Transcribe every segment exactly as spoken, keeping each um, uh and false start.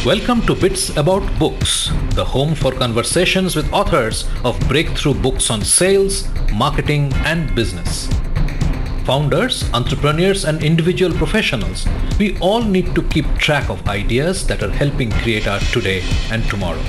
Welcome to Bits About Books, the home for conversations with authors of breakthrough books on sales, marketing, and business. Founders, entrepreneurs, and individual professionals, we all need to keep track of ideas that are helping create our today and tomorrow.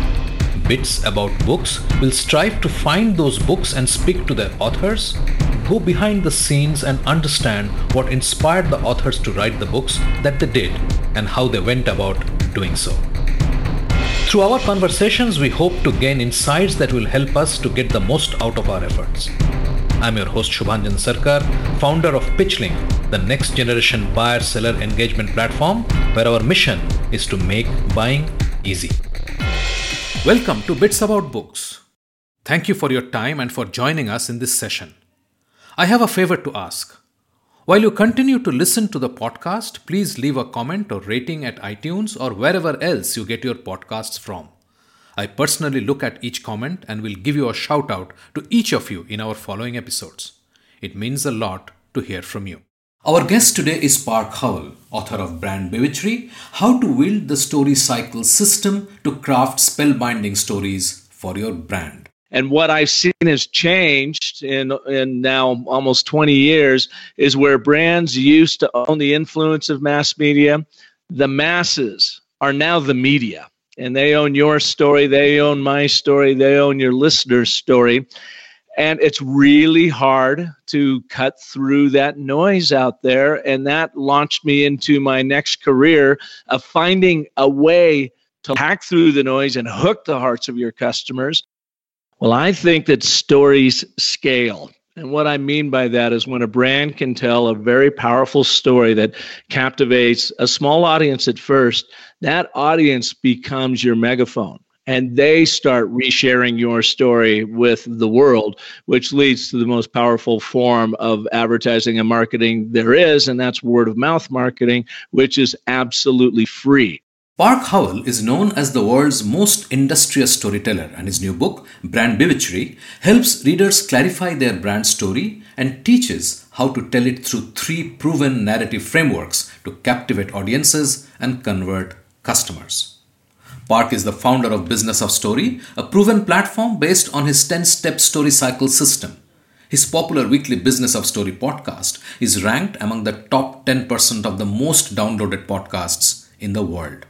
Bits About Books will strive to find those books and speak to their authors, go behind the scenes and understand what inspired the authors to write the books that they did and how they went about doing so. Through our conversations, we hope to gain insights that will help us to get the most out of our efforts. I'm your host Shubhanjan Sarkar, founder of PitchLink, the next generation buyer-seller engagement platform where our mission is to make buying easy. Welcome to Bits About Books. Thank you for your time and for joining us in this session. I have a favor to ask. While you continue to listen to the podcast, please leave a comment or rating at iTunes or wherever else you get your podcasts from. I personally look at each comment and will give you a shout out to each of you in our following episodes. It means a lot to hear from you. Our guest today is Park Howell, author of Brand Bewitchery, How to Wield the Story Cycle System to Craft Spellbinding Stories for Your Brand. And what I've seen has changed in, in now almost twenty years is where brands used to own the influence of mass media, the masses are now the media. And they own your story, they own my story, they own your listener's story. And it's really hard to cut through that noise out there. And that launched me into my next career of finding a way to hack through the noise and hook the hearts of your customers. Well, I think that stories scale. And what I mean by that is when a brand can tell a very powerful story that captivates a small audience at first, that audience becomes your megaphone. And they start resharing your story with the world, which leads to the most powerful form of advertising and marketing there is, and that's word of mouth marketing, which is absolutely free. Park Howell is known as the world's most industrious storyteller, and his new book, Brand Bewitchery, helps readers clarify their brand story and teaches how to tell it through three proven narrative frameworks to captivate audiences and convert customers. Park is the founder of Business of Story, a proven platform based on his ten-step story cycle system. His popular weekly Business of Story podcast is ranked among the top ten percent of the most downloaded podcasts in the world.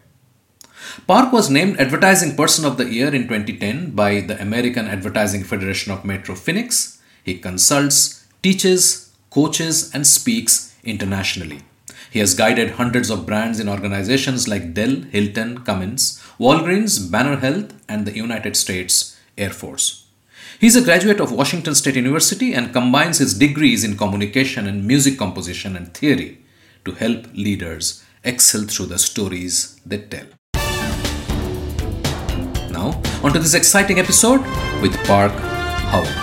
Park was named Advertising Person of the Year in twenty ten by the American Advertising Federation of Metro Phoenix. He consults, teaches, coaches, and speaks internationally. He has guided hundreds of brands in organizations like Dell, Hilton, Cummins, Walgreens, Banner Health, and the United States Air Force. He is a graduate of Washington State University and combines his degrees in communication and music composition and theory to help leaders excel through the stories they tell. Now, on to this exciting episode with Park Howell.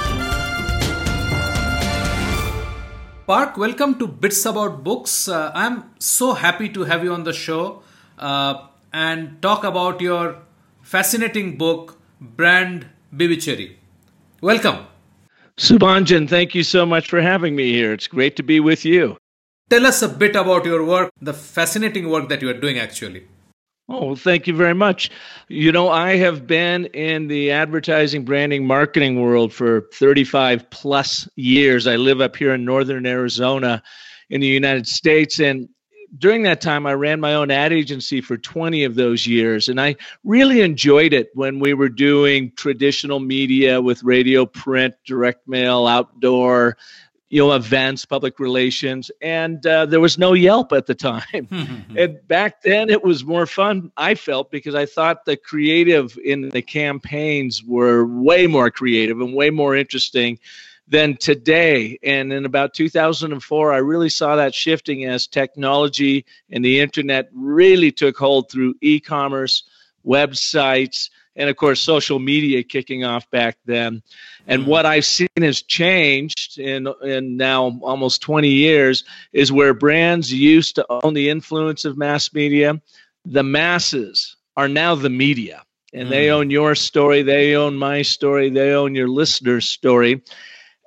Park, welcome to Bits About Books. Uh, I'm so happy to have you on the show uh, and talk about your fascinating book, Brand Bewitchery. Welcome. Subhanjan, thank you so much for having me here. It's great to be with you. Tell us a bit about your work, the fascinating work that you are doing actually. Oh, thank you very much. You know, I have been in the advertising, branding, marketing world for thirty-five plus years. I live up here in northern Arizona in the United States. And during that time, I ran my own ad agency for twenty of those years. And I really enjoyed it when we were doing traditional media with radio, print, direct mail, outdoor, you know, events, public relations, and uh, there was no Yelp at the time. And back then it was more fun, I felt, because I thought the creative in the campaigns were way more creative and way more interesting than today. And in about two thousand four, I really saw that shifting as technology and the internet really took hold through e-commerce, websites, and of course, social media kicking off back then. And what I've seen has changed in, in now almost twenty years is where brands used to own the influence of mass media, the masses are now the media. And mm. they own your story, they own my story, they own your listener's story.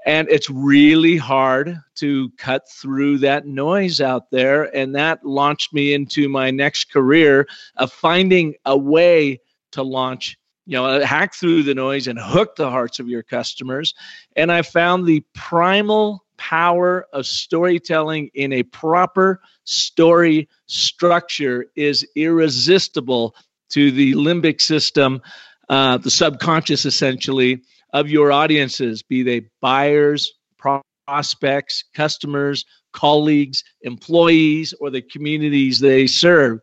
And it's really hard to cut through that noise out there. And that launched me into my next career of finding a way to launch, you know, hack through the noise and hook the hearts of your customers. And I found the primal power of storytelling in a proper story structure is irresistible to the limbic system, uh, the subconscious essentially, of your audiences, be they buyers, prospects, customers, colleagues, employees, or the communities they serve.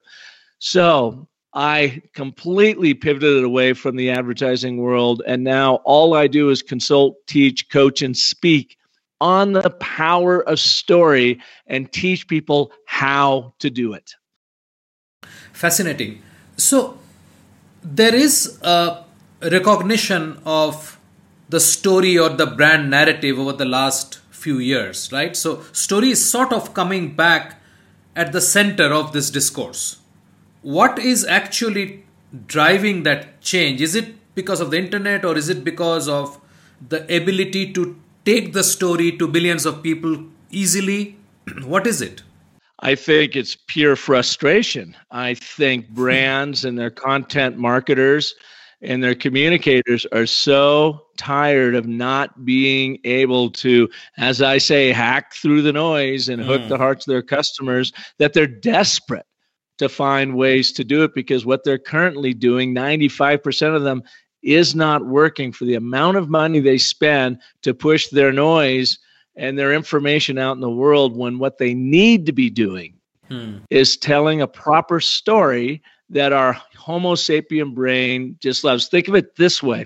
So I completely pivoted away from the advertising world, and now all I do is consult, teach, coach, and speak on the power of story and teach people how to do it. Fascinating. So there is a recognition of the story or the brand narrative over the last few years, right? So story is sort of coming back at the center of this discourse. What is actually driving that change? Is it because of the internet, or is it because of the ability to take the story to billions of people easily? What is it? I think it's pure frustration. I think brands and their content marketers and their communicators are so tired of not being able to, as I say, hack through the noise and hook mm. the hearts of their customers, that they're desperate to find ways to do it, because what they're currently doing, ninety-five percent of them, is not working for the amount of money they spend to push their noise and their information out in the world, when what they need to be doing hmm. is telling a proper story that our Homo sapien brain just loves. Think of it this way.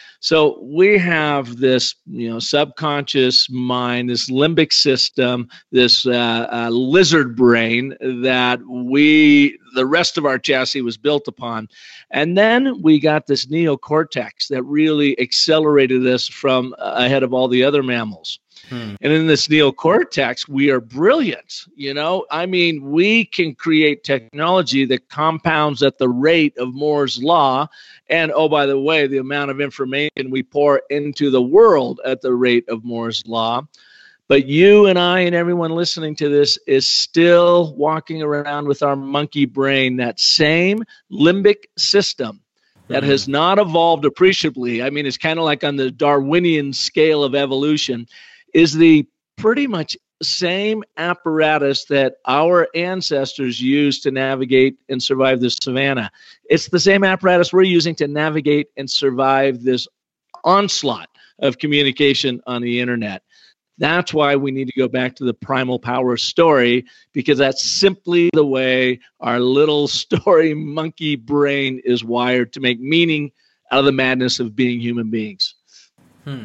So we have this, you know, subconscious mind, this limbic system, this uh, uh, lizard brain that we, the rest of our chassis was built upon. And then we got this neocortex that really accelerated us from uh, ahead of all the other mammals. Hmm. And in this neocortex, we are brilliant. You know, I mean, we can create technology that compounds at the rate of Moore's law. And oh, by the way, the amount of information we pour into the world at the rate of Moore's law. But you and I and everyone listening to this is still walking around with our monkey brain, that same limbic system that mm-hmm. has not evolved appreciably. I mean, it's kind of like on the Darwinian scale of evolution, is the pretty much same apparatus that our ancestors used to navigate and survive the savannah. It's the same apparatus we're using to navigate and survive this onslaught of communication on the internet. That's why we need to go back to the primal power story, because that's simply the way our little story monkey brain is wired to make meaning out of the madness of being human beings. Hmm.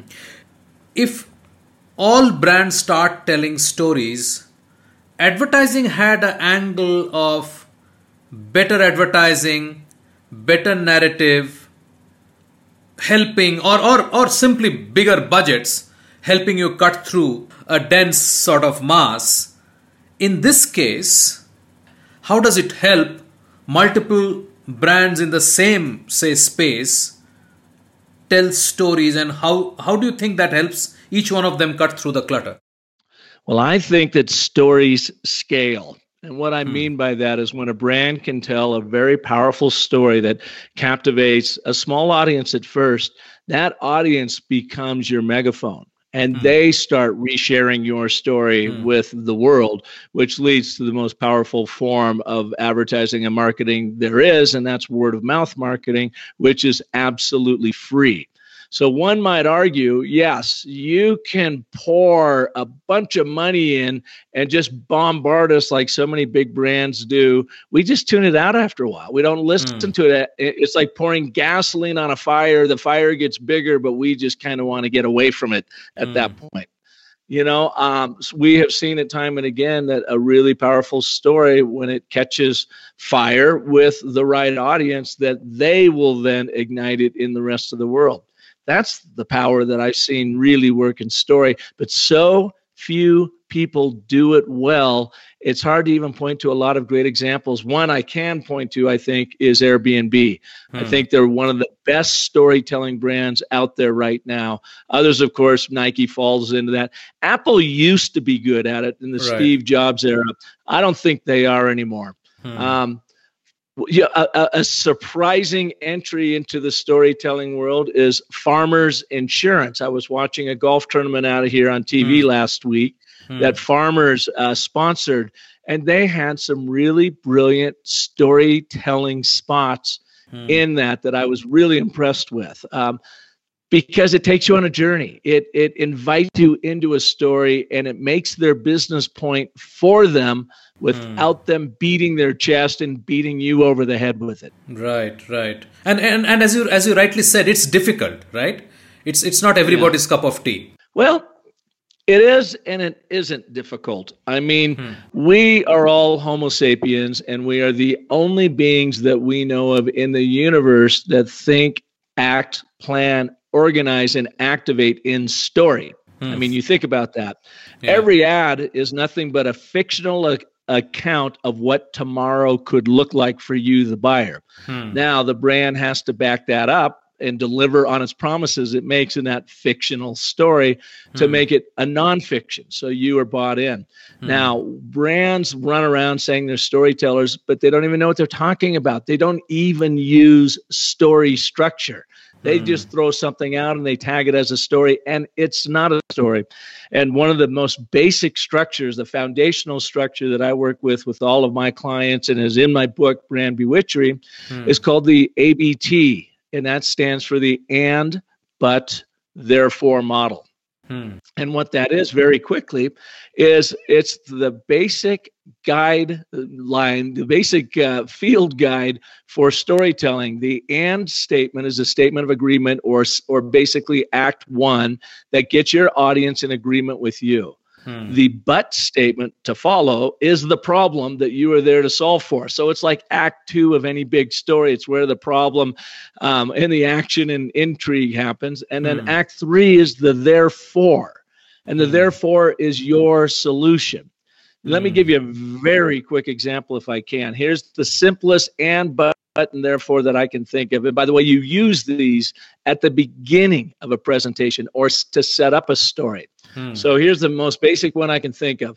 If all brands start telling stories, advertising had an angle of better advertising, better narrative, helping, or, or, or simply bigger budgets, helping you cut through a dense sort of mass. In this case, how does it help multiple brands in the same, say, space tell stories, and how, how do you think that helps each one of them cut through the clutter? Well, I think that stories scale. And what I hmm. mean by that is when a brand can tell a very powerful story that captivates a small audience at first, that audience becomes your megaphone. And hmm. they start resharing your story hmm. with the world, which leads to the most powerful form of advertising and marketing there is, and that's word of mouth marketing, which is absolutely free. So one might argue, yes, you can pour a bunch of money in and just bombard us like so many big brands do. We just tune it out after a while. We don't listen mm. to it. It's like pouring gasoline on a fire. The fire gets bigger, but we just kind of want to get away from it at mm. that point. You know, um, we have seen it time and again that a really powerful story, when it catches fire with the right audience, that they will then ignite it in the rest of the world. That's the power that I've seen really work in story. But so few people do it well. It's hard to even point to a lot of great examples. One I can point to, I think, is Airbnb. Hmm. I think they're one of the best storytelling brands out there right now. Others, of course, Nike falls into that. Apple used to be good at it in the right. Steve Jobs era. I don't think they are anymore. Hmm. Um, yeah, a, a surprising entry into the storytelling world is Farmers Insurance. I was watching a golf tournament out of here on T V hmm. last week hmm. that Farmers uh, sponsored, and they had some really brilliant storytelling spots hmm. in that that I was really impressed with. Um, Because it takes you on a journey. It it invites you into a story, and it makes their business point for them without mm. them beating their chest and beating you over the head with it. Right, right. And and, and as you as you rightly said, it's difficult, right? It's it's not everybody's yeah. cup of tea. Well, it is and it isn't difficult. I mean, hmm. we are all Homo sapiens, and we are the only beings that we know of in the universe that think, act, plan, organize, and activate in story. Hmm. I mean, you think about that. Yeah. Every ad is nothing but a fictional ac- account of what tomorrow could look like for you, the buyer. Hmm. Now, the brand has to back that up and deliver on its promises it makes in that fictional story to hmm. make it a nonfiction, so you are bought in. Hmm. Now, brands run around saying they're storytellers, but they don't even know what they're talking about. They don't even use story structure. They mm. just throw something out and they tag it as a story, and it's not a story. And one of the most basic structures, the foundational structure that I work with with all of my clients and is in my book, Brand Bewitchery, mm. is called the A B T, and that stands for the and, but, therefore model. Hmm. And what that is, very quickly, is it's the basic guideline, the basic uh, field guide for storytelling. The and statement is a statement of agreement, or or basically act one, that gets your audience in agreement with you. Hmm. The but statement to follow is the problem that you are there to solve for. So it's like act two of any big story. It's where the problem um, and the action and intrigue happens. And then hmm. act three is the therefore. And the hmm. therefore is your solution. Let hmm. me give you a very quick example if I can. Here's the simplest and but and therefore that I can think of. And by the way, you use these at the beginning of a presentation or to set up a story. Hmm. So here's the most basic one I can think of.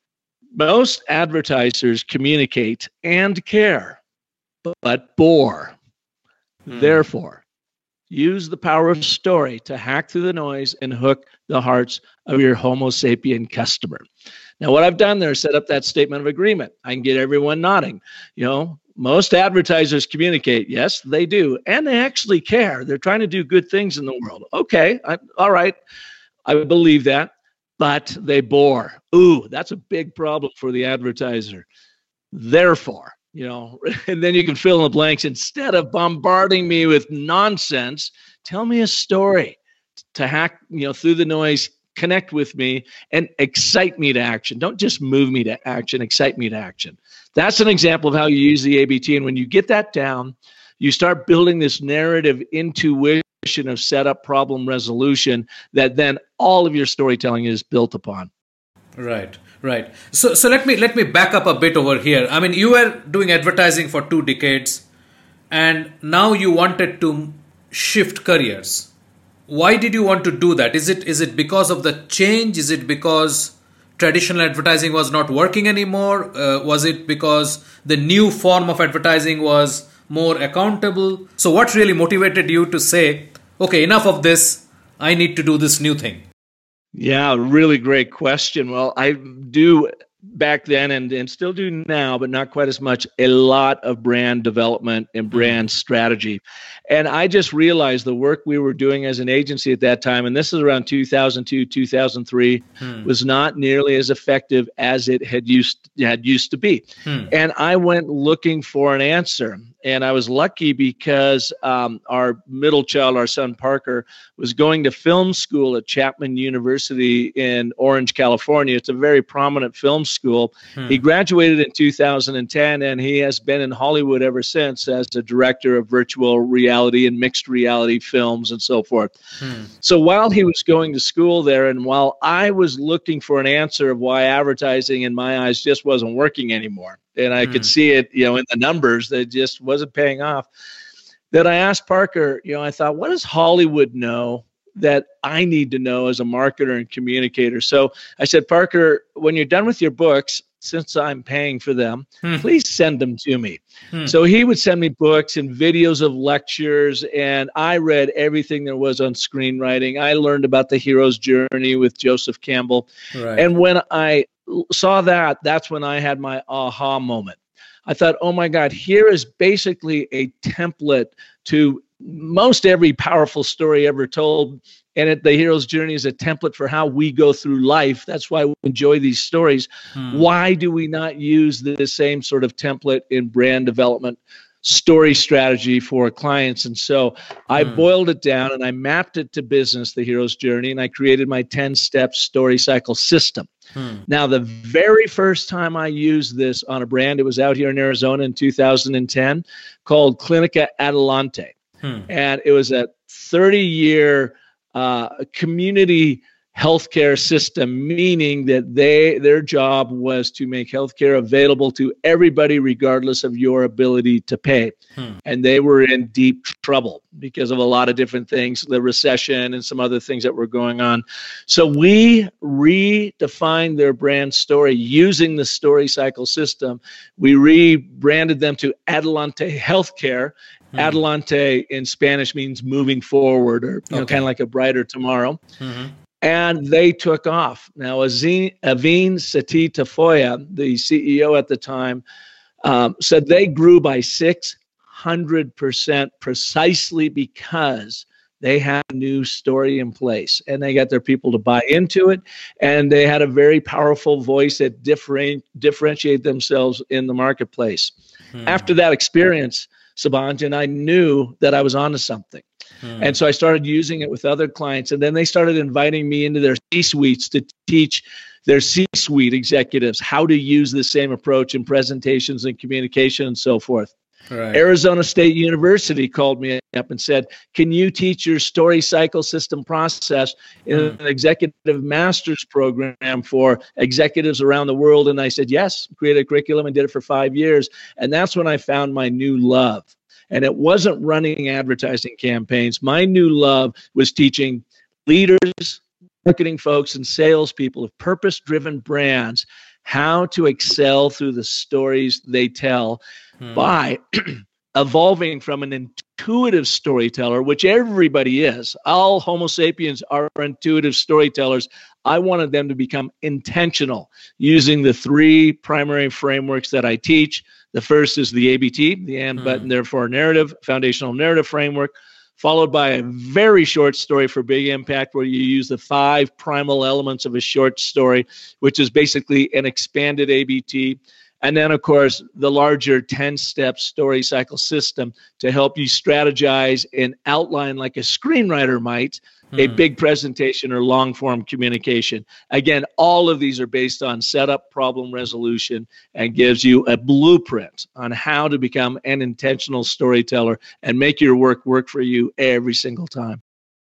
Most advertisers communicate and care, but bore. Hmm. Therefore, use the power of story to hack through the noise and hook the hearts of your Homo sapien customer. Now, what I've done there is set up that statement of agreement. I can get everyone nodding. You know, most advertisers communicate. Yes, they do. And they actually care. They're trying to do good things in the world. Okay, I, all right. I believe that, but they bore. Ooh, that's a big problem for the advertiser. Therefore, you know, and then you can fill in the blanks. Instead of bombarding me with nonsense, tell me a story to hack, you know, through the noise, connect with me, and excite me to action. Don't just move me to action, excite me to action. That's an example of how you use the A B T. And when you get that down, you start building this narrative intuition of setup, problem resolution that then all of your storytelling is built upon. Right, right. So, so let me let me back up a bit over here. I mean, you were doing advertising for two decades, and now you wanted to shift careers. Why did you want to do that? Is it is it because of the change? Is it because traditional advertising was not working anymore? Uh, was it because the new form of advertising was more accountable? So what really motivated you to say, okay, enough of this, I need to do this new thing? Yeah, really great question. Well, I do back then and, and still do now, but not quite as much, a lot of brand development and brand strategy. And I just realized the work we were doing as an agency at that time, and this is around two thousand two, two thousand three, hmm. was not nearly as effective as it had used had used to be. Hmm. And I went looking for an answer. And I was lucky because um, our middle child, our son Parker, was going to film school at Chapman University in Orange, California. It's a very prominent film school. Hmm. He graduated in two thousand ten, and he has been in Hollywood ever since as a director of virtual reality and mixed reality films and so forth. Hmm. So while he was going to school there, and while I was looking for an answer of why advertising in my eyes just wasn't working anymore, and I mm. could see it, you know, in the numbers that just wasn't paying off, that I asked Parker, you know, I thought, what does Hollywood know that I need to know as a marketer and communicator? So I said, Parker, when you're done with your books, since I'm paying for them, hmm. please send them to me. Hmm. So he would send me books and videos of lectures, and I read everything there was on screenwriting. I learned about the hero's journey with Joseph Campbell. Right. And when I saw that, that's when I had my aha moment. I thought, oh my God, here is basically a template to most every powerful story ever told. And it, the hero's journey is a template for how we go through life. That's why we enjoy these stories. Hmm. Why do we not use the same sort of template in brand development, story strategy for clients? And so I hmm. boiled it down and I mapped it to business, the hero's journey, and I created my ten-step story cycle system. Hmm. Now, the very first time I used this on a brand, it was out here in Arizona in two thousand ten, called Clinica Adelante. Hmm. And it was a thirty-year uh, community healthcare system, meaning that they their job was to make healthcare available to everybody regardless of your ability to pay. Hmm. And they were in deep trouble because of a lot of different things, the recession and some other things that were going on. So we redefined their brand story using the story cycle system. We rebranded them to Adelante Healthcare. Hmm. Adelante in Spanish means moving forward, or you know, okay. kind of like a brighter tomorrow. Mm-hmm. And they took off. Now, Aveen Sethi Tafoya, the C E O at the time, um, said they grew by six hundred percent precisely because they had a new story in place and they got their people to buy into it. And they had a very powerful voice that different, differentiate themselves in the marketplace. Hmm. After that experience, Sabancı, I knew that I was onto something. Hmm. And so I started using it with other clients. And then they started inviting me into their C-suites to teach their C-suite executives how to use the same approach in presentations and communication and so forth. Right. Arizona State University called me up and said, can you teach your story cycle system process in hmm. an executive master's program for executives around the world? And I said, yes, created a curriculum and did it for five years. And that's when I found my new love. And it wasn't running advertising campaigns. My new love was teaching leaders, marketing folks, and salespeople of purpose-driven brands how to excel through the stories they tell hmm. by evolving from an intuitive storyteller, which everybody is. All Homo sapiens are intuitive storytellers. I wanted them to become intentional using the three primary frameworks that I teach. The first is the A B T, the and, but, and therefore narrative, foundational narrative framework, followed by a very short story for big impact, where you use the five primal elements of a short story, which is basically an expanded A B T. And then, of course, the larger ten-step story cycle system to help you strategize and outline, like a screenwriter might, a big presentation or long-form communication. Again, all of these are based on setup, problem resolution, and gives you a blueprint on how to become an intentional storyteller and make your work work for you every single time.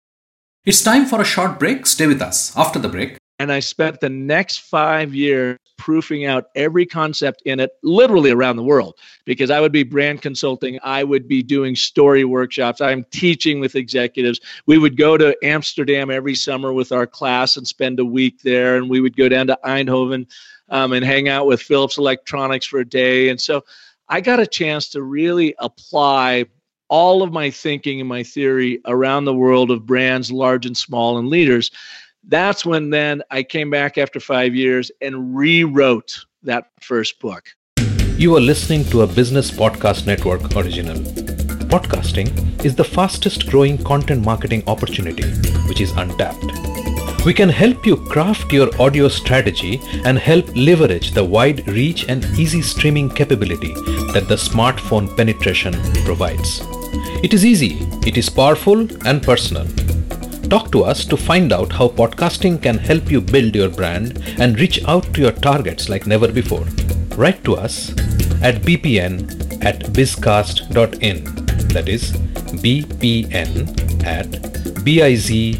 It's time for a short break. Stay with us after the break. And I spent the next five years proofing out every concept in it, literally around the world, because I would be brand consulting. I would be doing story workshops. I'm teaching with executives. We would go to Amsterdam every summer with our class and spend a week there. And we would go down to Eindhoven um, and hang out with Philips Electronics for a day. And so I got a chance to really apply all of my thinking and my theory around the world of brands, large and small, and leaders. That's when then I came back after five years and rewrote that first book. You are listening to a Business Podcast Network original. Podcasting is the fastest growing content marketing opportunity, which is untapped. We can help you craft your audio strategy and help leverage the wide reach and easy streaming capability that the smartphone penetration provides. It is easy, it is powerful and personal. Talk to us to find out how podcasting can help you build your brand and reach out to your targets like never before. Write to us at b p n at bizcast dot in. That is b p n at bizcast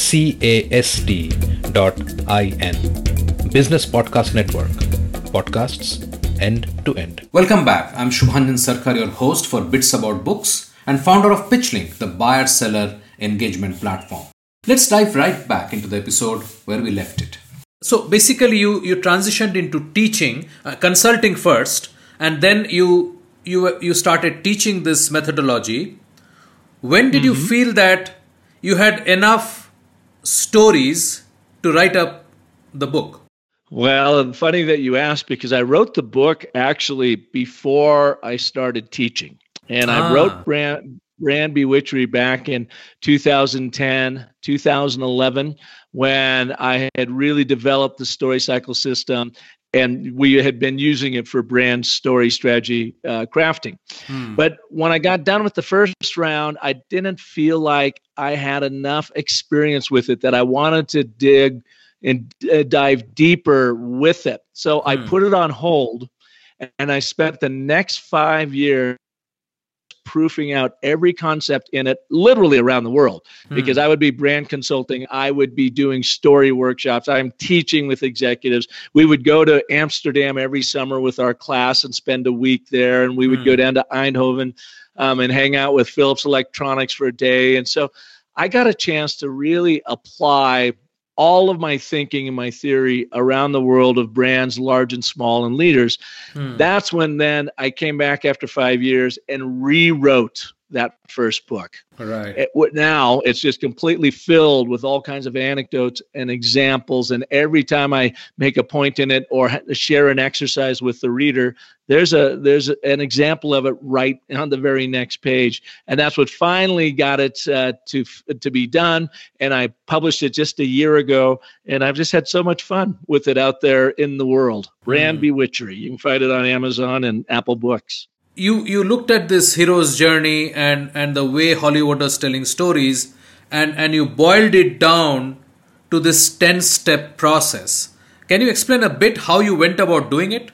dot in. Business Podcast Network. Podcasts end to end. Welcome back. I'm Shubhanjan Sarkar, your host for Bits About Books and founder of PitchLink, the buyer-seller engagement platform. Let's dive right back into the episode where we left it. So basically you, you transitioned into teaching, uh, consulting first, and then you, you, you started teaching this methodology. When did mm-hmm. you feel that you had enough stories to write up the book? Well, funny that you asked, because I wrote the book actually before I started teaching. And ah. I wrote Brand, Brand Bewitchery back in two thousand ten, two thousand eleven, when I had really developed the story cycle system, and we had been using it for brand story strategy uh, crafting. Hmm. But when I got done with the first round, I didn't feel like I had enough experience with it that I wanted to dig and uh, dive deeper with it. So hmm. I put it on hold, and I spent the next five years proofing out every concept in it, literally around the world, hmm. because I would be brand consulting. I would be doing story workshops. I'm teaching with executives. We would go to Amsterdam every summer with our class and spend a week there. And we would hmm. go down to Eindhoven um, and hang out with Philips Electronics for a day. And so I got a chance to really apply all of my thinking and my theory around the world of brands, large and small, and leaders. Hmm. That's when then I came back after five years and rewrote that first book. Right. It, now it's just completely filled with all kinds of anecdotes and examples. And every time I make a point in it or share an exercise with the reader, there's a there's a, an example of it right on the very next page. And that's what finally got it uh, to to be done. And I published it just a year ago. And I've just had so much fun with it out there in the world. Brand mm. Bewitchery. You can find it on Amazon and Apple Books. You you looked at this hero's journey and, and the way Hollywood was telling stories, and, and you boiled it down to this ten-step process. Can you explain a bit how you went about doing it?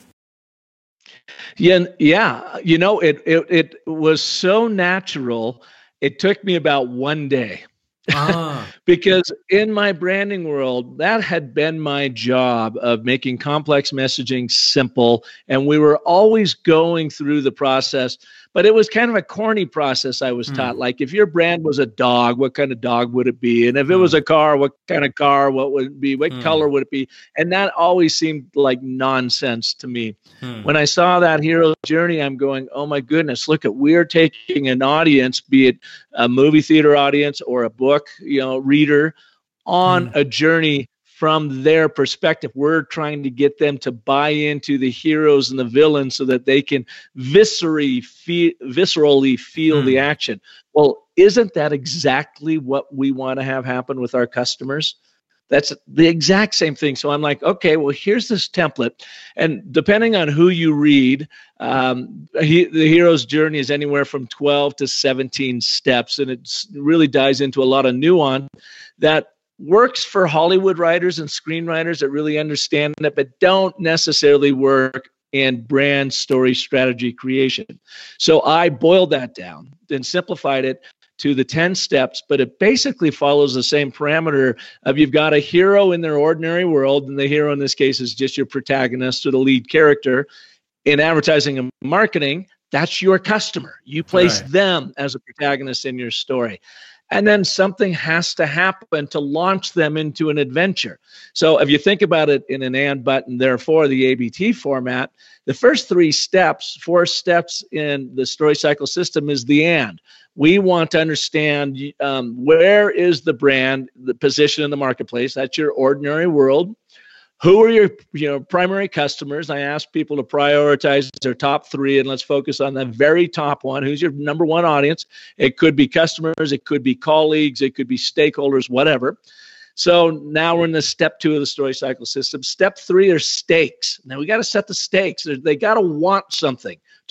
Yeah, yeah. You know, it it it was so natural. It took me about one day. Ah. Because in my branding world, that had been my job of making complex messaging simple. And we were always going through the process, but it was kind of a corny process I was mm. taught. Like if your brand was a dog, what kind of dog would it be? And if it mm. was a car, what kind of car, what would it be? What mm. color would it be? And that always seemed like nonsense to me. Mm. When I saw that hero's journey, I'm going, oh my goodness, look at, we're taking an audience, be it a movie theater audience or a book, you know, reader, on mm. a journey from their perspective. We're trying to get them to buy into the heroes and the villains so that they can viscerally feel, viscerally feel mm. the action. Well, isn't that exactly what we want to have happen with our customers? That's the exact same thing. So I'm like, okay, well, here's this template. And depending on who you read, um, he, the hero's journey is anywhere from twelve to seventeen steps. And it really dives into a lot of nuance that works for Hollywood writers and screenwriters that really understand it, but don't necessarily work in brand story strategy creation. So I boiled that down and simplified it to the ten steps, but it basically follows the same parameter of you've got a hero in their ordinary world, and the hero in this case is just your protagonist or the lead character. In advertising and marketing, that's your customer. You place right. them as a protagonist in your story. And then something has to happen to launch them into an adventure. So if you think about it in an and, but, and therefore, the A B T format, the first three steps, four steps in the story cycle system is the and. We want to understand um, where is the brand, the position in the marketplace. That's your ordinary world. Who are your you know, primary customers? I ask people to prioritize their top three, and let's focus on the very top one. Who's your number one audience? It could be customers, it could be colleagues, it could be stakeholders, whatever. So now we're in the step two of the story cycle system. Step three are stakes. Now we got to set the stakes. They got to want something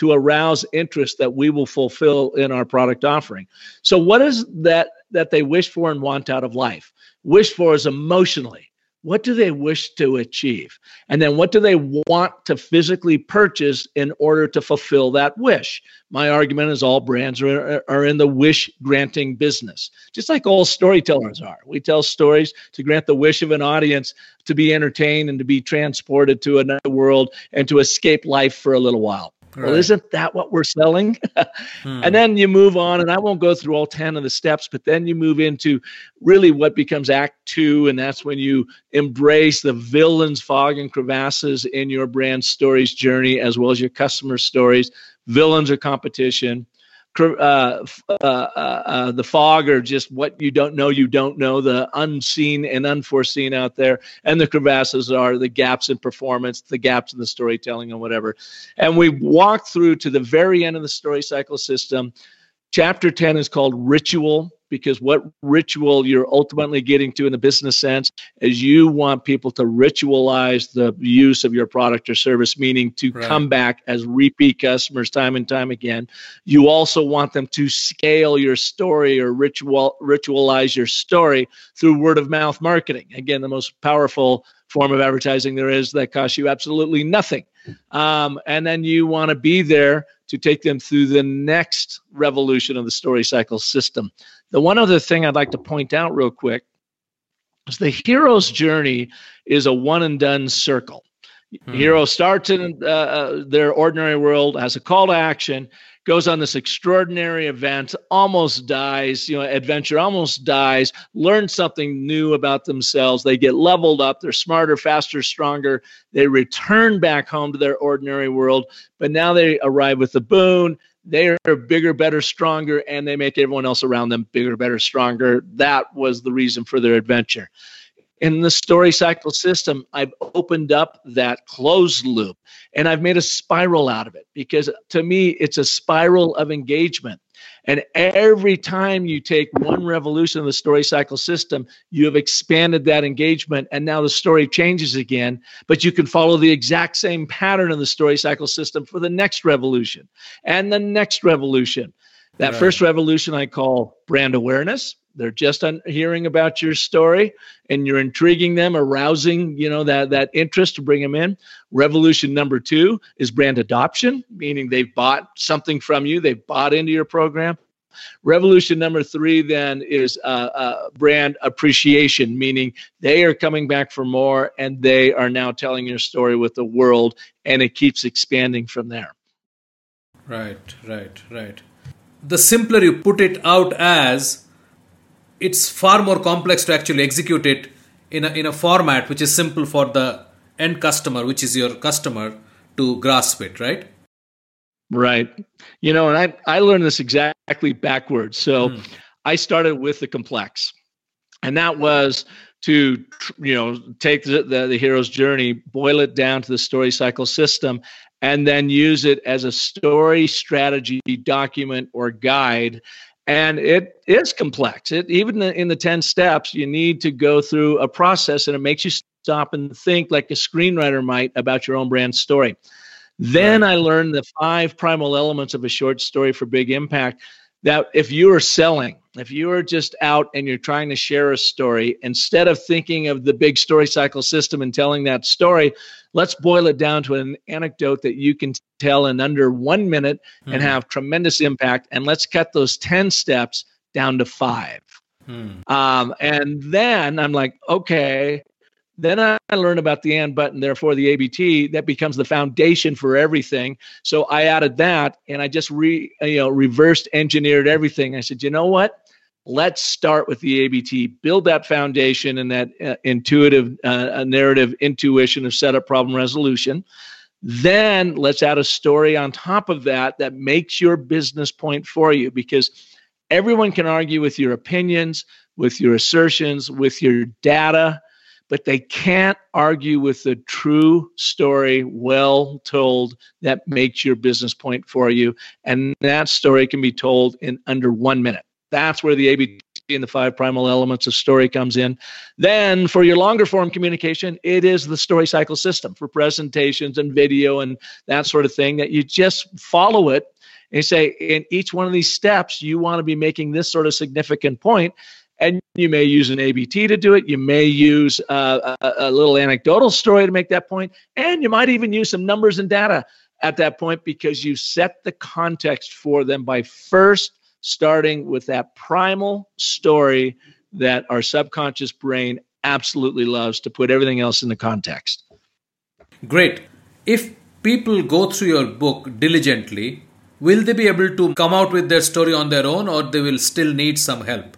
to arouse interest that we will fulfill in our product offering. So what is that that they wish for and want out of life? Wish for is emotionally. What do they wish to achieve? And then what do they want to physically purchase in order to fulfill that wish? My argument is all brands are, are in the wish granting business, just like all storytellers are. We tell stories to grant the wish of an audience to be entertained and to be transported to another world and to escape life for a little while. Right. Well, isn't that what we're selling? hmm. And then you move on, and I won't go through all ten of the steps, but then you move into really what becomes act two, and that's when you embrace the villains, fog, and crevasses in your brand stories journey, as well as your customer stories. Villains are competition. Uh, uh, uh, uh, the fog are just what you don't know, you don't know, the unseen and unforeseen out there. And the crevasses are the gaps in performance, the gaps in the storytelling and whatever. And we walk through to the very end of the story cycle system. Chapter ten is called Ritual, because what ritual you're ultimately getting to in the business sense is you want people to ritualize the use of your product or service, meaning to right. come back as repeat customers time and time again. You also want them to scale your story or ritual ritualize your story through word of mouth marketing. Again, the most powerful form of advertising there is that costs you absolutely nothing. Um, and then you want to be there to take them through the next revolution of the story cycle system. The one other thing I'd like to point out real quick is the hero's journey is a one and done circle. Hmm. Hero starts in uh, their ordinary world, has a call to action, goes on this extraordinary event, almost dies, you know, adventure, almost dies, learns something new about themselves. They get leveled up. They're smarter, faster, stronger. They return back home to their ordinary world, but now they arrive with the boon. They are bigger, better, stronger, and they make everyone else around them bigger, better, stronger. That was the reason for their adventure. In the story cycle system, I've opened up that closed loop, and I've made a spiral out of it, because to me, it's a spiral of engagement. And every time you take one revolution of the story cycle system, you have expanded that engagement, and now the story changes again, but you can follow the exact same pattern of the story cycle system for the next revolution and the next revolution. That right. first revolution I call brand awareness. They're just un- hearing about your story, and you're intriguing them, arousing, you know, that, that interest to bring them in. Revolution number two is brand adoption, meaning they've bought something from you. They've bought into your program. Revolution number three then is uh, uh, brand appreciation, meaning they are coming back for more, and they are now telling your story with the world, and it keeps expanding from there. Right, right, right. The simpler you put it out as, it's far more complex to actually execute it in a, in a format which is simple for the end customer, which is your customer, to grasp it, right? Right. You know, and I, I learned this exactly backwards. So hmm. I started with the complex, and that was to, you know, take the, the, the hero's journey, boil it down to the story cycle system, and then use it as a story strategy document or guide. And it is complex. It, even in the ten steps, you need to go through a process, and it makes you stop and think like a screenwriter might about your own brand story. Then I learned the five primal elements of a short story for big impact, that if you are selling, if you are just out and you're trying to share a story, instead of thinking of the big story cycle system and telling that story, let's boil it down to an anecdote that you can tell in under one minute mm. and have tremendous impact. And let's cut those ten steps down to five. Mm. Um, and then I'm like, okay, then I learned about the and, but, and therefore the A B T. That becomes the foundation for everything. So I added that, and I just re, you know, reversed engineered everything. I said, you know what? Let's start with the A B T, build that foundation and that uh, intuitive uh, narrative intuition of setup, problem, resolution. Then let's add a story on top of that that makes your business point for you, because everyone can argue with your opinions, with your assertions, with your data, but they can't argue with the true story, well told, that makes your business point for you. And that story can be told in under one minute. That's where the A B and the five primal elements of story comes in. Then for your longer form communication, it is the story cycle system for presentations and video and that sort of thing, that you just follow it and you say, in each one of these steps, you want to be making this sort of significant point. And you may use an A B T to do it. You may use uh, a, a little anecdotal story to make that point. And you might even use some numbers and data at that point, because you set the context for them by first starting with that primal story that our subconscious brain absolutely loves to put everything else in the context. Great. If people go through your book diligently, will they be able to come out with their story on their own, or they will still need some help?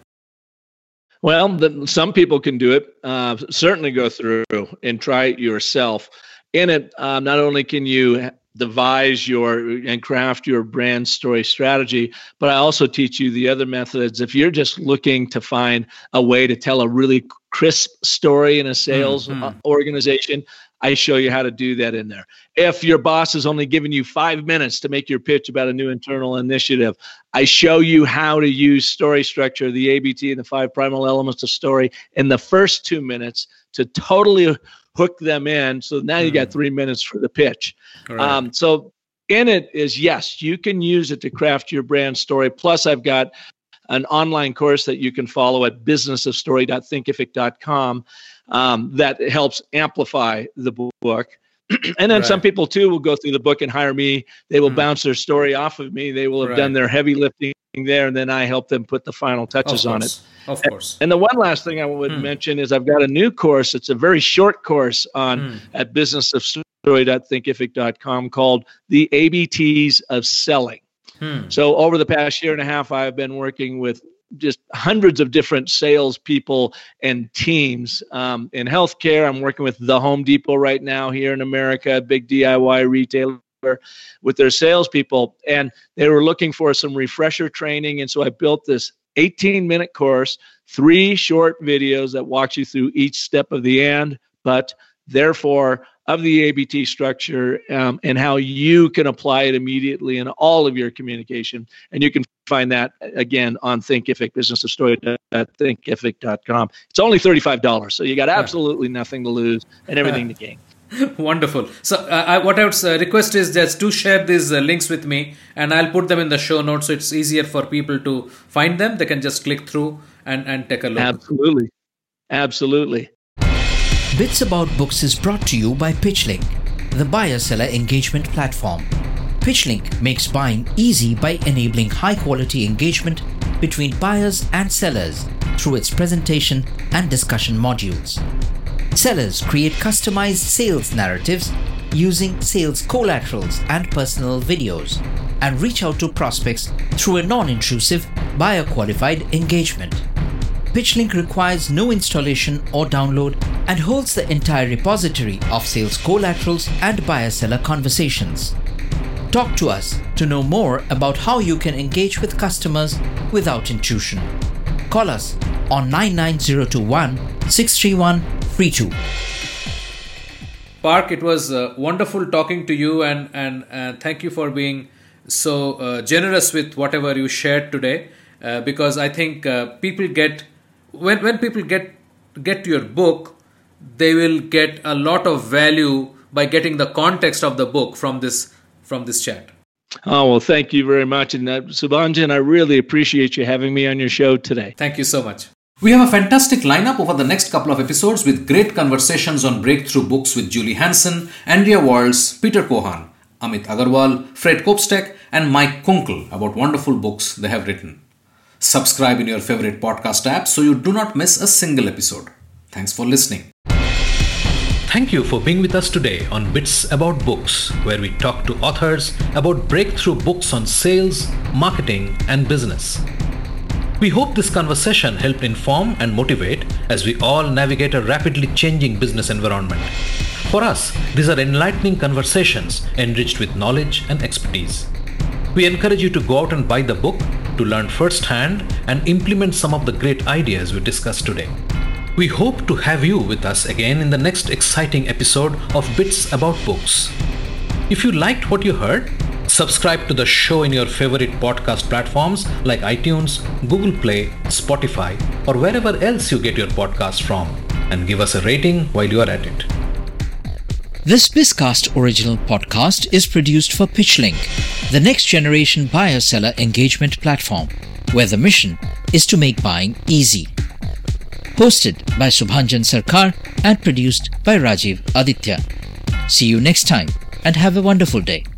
Well, the, some people can do it. Uh, certainly go through and try it yourself. In it, um, not only can you devise your and craft your brand story strategy, but I also teach you the other methods. If you're just looking to find a way to tell a really crisp story in a sales mm-hmm. organization, I show you how to do that in there. If your boss is only giving you five minutes to make your pitch about a new internal initiative, I show you how to use story structure, the A B T and the five primal elements of story in the first two minutes to totally hook them in. So now you got three minutes for the pitch. Right. Um, so in it is, yes, you can use it to craft your brand story. Plus, I've got an online course that you can follow at business of story dot thinkific dot com um, that helps amplify the book. And then right. some people, too, will go through the book and hire me. They will mm. bounce their story off of me. They will have right. done their heavy lifting there, and then I help them put the final touches on it. Of course. And the one last thing I would mm. mention is I've got a new course. It's a very short course on mm. at business of story dot thinkific dot com called The A B Ts of Selling. Hmm. So over the past year and a half, I've been working with just hundreds of different salespeople and teams. Um, in healthcare, I'm working with the Home Depot right now here in America, a big D I Y retailer, with their salespeople. And they were looking for some refresher training. And so I built this eighteen-minute course, three short videos that walk you through each step of the and, but therefore, of the A B T structure um, and how you can apply it immediately in all of your communication. And you can find that, again, on Thinkific, business of story dot thinkific dot com. It's only thirty-five dollars, so you got absolutely nothing to lose and everything to gain. Wonderful. So uh, I, what I would uh, request is just to share these uh, links with me, and I'll put them in the show notes so it's easier for people to find them. They can just click through and, and take a look. Absolutely. Absolutely. Bits About Books is brought to you by PitchLink, the buyer-seller engagement platform. PitchLink makes buying easy by enabling high-quality engagement between buyers and sellers through its presentation and discussion modules. Sellers create customized sales narratives using sales collaterals and personal videos and reach out to prospects through a non-intrusive, buyer-qualified engagement. PitchLink requires no installation or download and holds the entire repository of sales collaterals and buyer-seller conversations. Talk to us to know more about how you can engage with customers without intrusion. Call us on nine nine zero two one, six three one three two. Park, it was uh, wonderful talking to you, and, and uh, thank you for being so uh, generous with whatever you shared today, uh, because I think uh, people get When when people get get to your book, they will get a lot of value by getting the context of the book from this from this chat. Oh, well, thank you very much. And uh, Subhanjan, I really appreciate you having me on your show today. Thank you so much. We have a fantastic lineup over the next couple of episodes with great conversations on breakthrough books with Julie Hansen, Andrea Walls, Peter Kohan, Amit Agarwal, Fred Kopstek, and Mike Kunkel about wonderful books they have written. Subscribe in your favorite podcast app so you do not miss a single episode. Thanks for listening. Thank you for being with us today on Bits About Books, where we talk to authors about breakthrough books on sales, marketing, and business. We hope this conversation helped inform and motivate as we all navigate a rapidly changing business environment. For us, these are enlightening conversations enriched with knowledge and expertise. We encourage you to go out and buy the book to learn firsthand and implement some of the great ideas we discussed today. We hope to have you with us again in the next exciting episode of Bits About Books. If you liked what you heard, Subscribe to the show in your favorite podcast platforms like iTunes, Google Play, Spotify, or wherever else you get your podcasts from, and give us a rating while you are at it. This Bizcast original podcast is produced for PitchLink, the next generation buyer-seller engagement platform, where the mission is to make buying easy. Hosted by Subhanjan Sarkar and produced by Rajiv Aditya. See you next time and have a wonderful day.